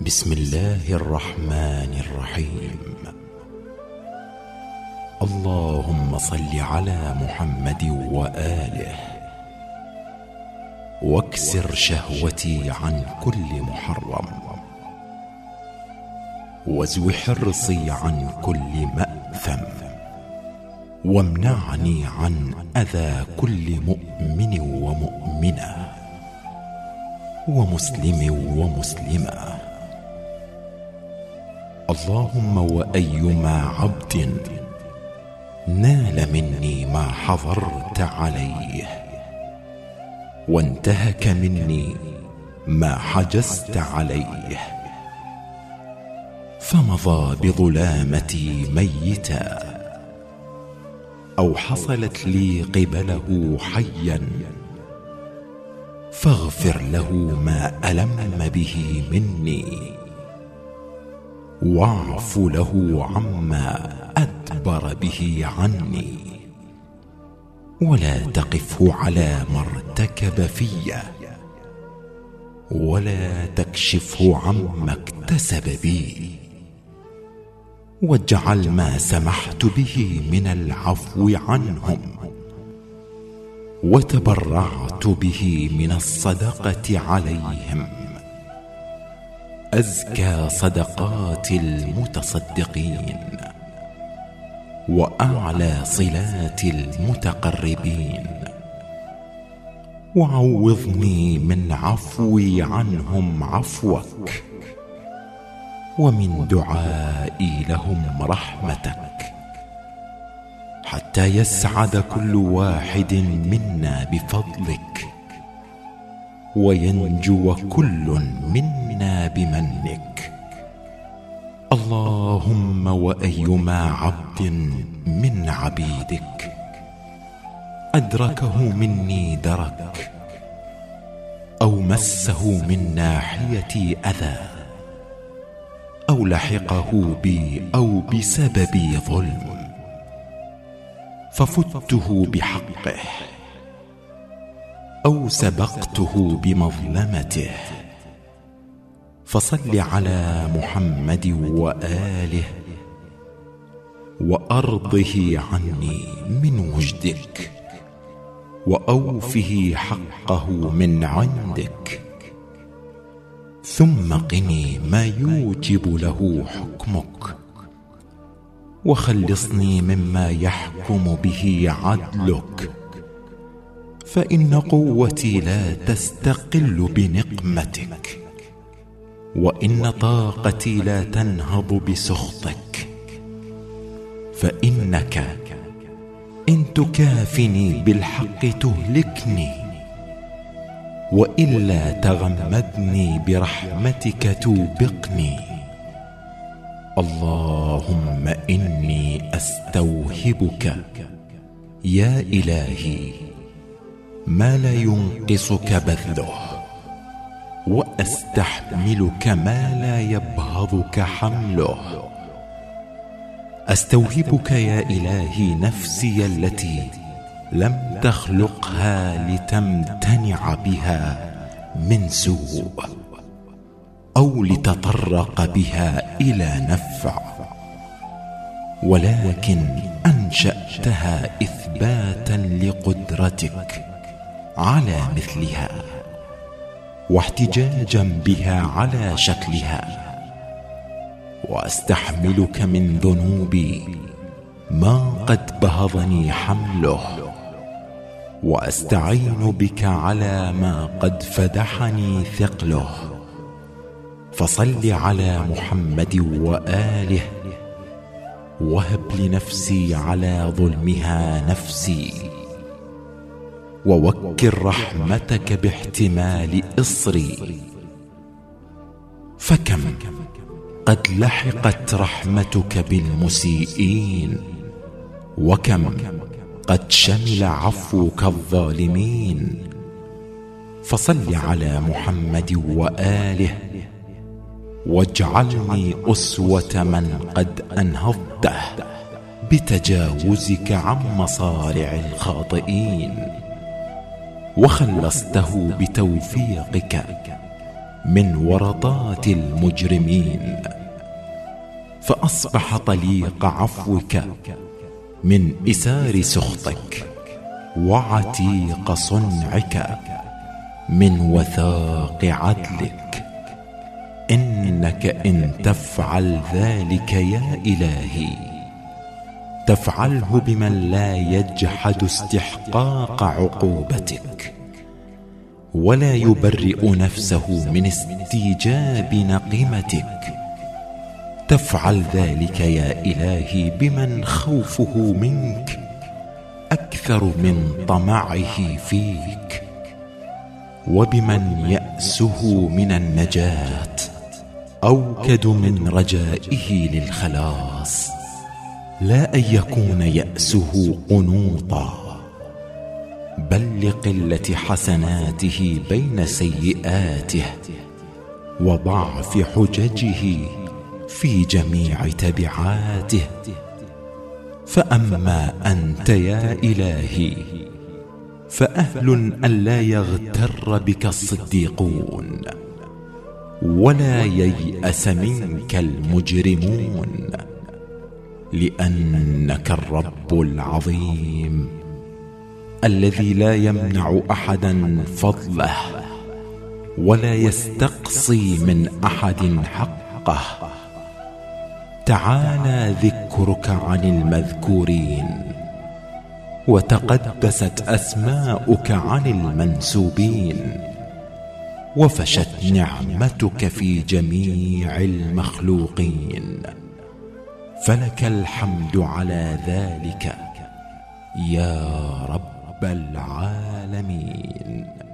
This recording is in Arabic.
بسم الله الرحمن الرحيم. اللهم صل على محمد وآله، واكسر شهوتي عن كل محرم، وازو حرصي عن كل مأثم، وامنعني عن أذى كل مؤمن ومؤمنة ومسلم ومسلمة. اللهم وأيما عبد نال مني ما حضرت عليه، وانتهك مني ما حجزت عليه، فمضى بظلامتي ميتا، أو حصلت لي قبله حيا، فاغفر له ما ألم به مني، واعف له عما أدبر به عني، ولا تقفه على ما ارتكب في، ولا تكشفه عما اكتسب بي، واجعل ما سمحت به من العفو عنهم وتبرعت به من الصدقة عليهم أزكى صدقات المتصدقين، وأعلى صلات المتقربين، وعوضني من عفوي عنهم عفوك، ومن دعائي لهم رحمتك، حتى يسعد كل واحد منا بفضلك، وينجو كل منا بمنك. اللهم وأيما عبد من عبيدك أدركه مني درك، أو مسه من ناحيتي أذى، أو لحقه بي أو بسبب ظلم، ففته بحقه، أو سبقته بمظلمته، فصل على محمد وآله، وأرضه عني من وجدك، وأوفه حقه من عندك، ثم قني ما يوجب له حكمك، وخلصني مما يحكم به عدلك، فإن قوتي لا تستقل بنقمتك، وإن طاقتي لا تنهض بسخطك، فإنك إن تكافني بالحق تهلكني، وإلا تغمدني برحمتك توبقني. اللهم إني أستوهبك يا إلهي ما لا ينقصك بذله، وأستحملك ما لا يبهضك حمله. أستوهبك يا إلهي نفسي التي لم تخلقها لتمتنع بها من سوء، أو لتطرق بها إلى نفع، ولكن أنشأتها إثباتا لقدرتك على مثلها، واحتجاجا بها على شكلها. وأستحملك من ذنوبي ما قد بهضني حمله، وأستعين بك على ما قد فدحني ثقله. فصل على محمد وآله، وهب لنفسي على ظلمها نفسي، ووكل رحمتك باحتمال إصري. فكم قد لحقت رحمتك بالمسيئين، وكم قد شمل عفوك الظالمين. فصل على محمد وآله، واجعلني أسوة من قد أنهضته بتجاوزك عن مصارع الخاطئين، وخلصته بتوفيقك من ورطات المجرمين، فأصبح طليق عفوك من إسار سخطك، وعتيق صنعك من وثاق عدلك. إنك إن تفعل ذلك يا إلهي تفعله بمن لا يجحد استحقاق عقوبتك، ولا يبرئ نفسه من استيجاب نقمتك. تفعل ذلك يا إلهي بمن خوفه منك أكثر من طمعه فيك، وبمن يأسه من النجاة أوكد من رجائه للخلاص، لا أن يكون يأسه قنوطا، بل لقلة حسناته بين سيئاته وضعف حججه في جميع تبعاته. فأما أنت يا إلهي فأهل ألا يغتر بك الصديقون، ولا ييأس منك المجرمون، لأنك الرب العظيم الذي لا يمنع أحدا فضله، ولا يستقصي من أحد حقه. تعالى ذكرك عن المذكورين، وتقدست أسماؤك عن المنسوبين، وفشت نعمتك في جميع المخلوقين. فلك الحمد على ذلك يا رب العالمين.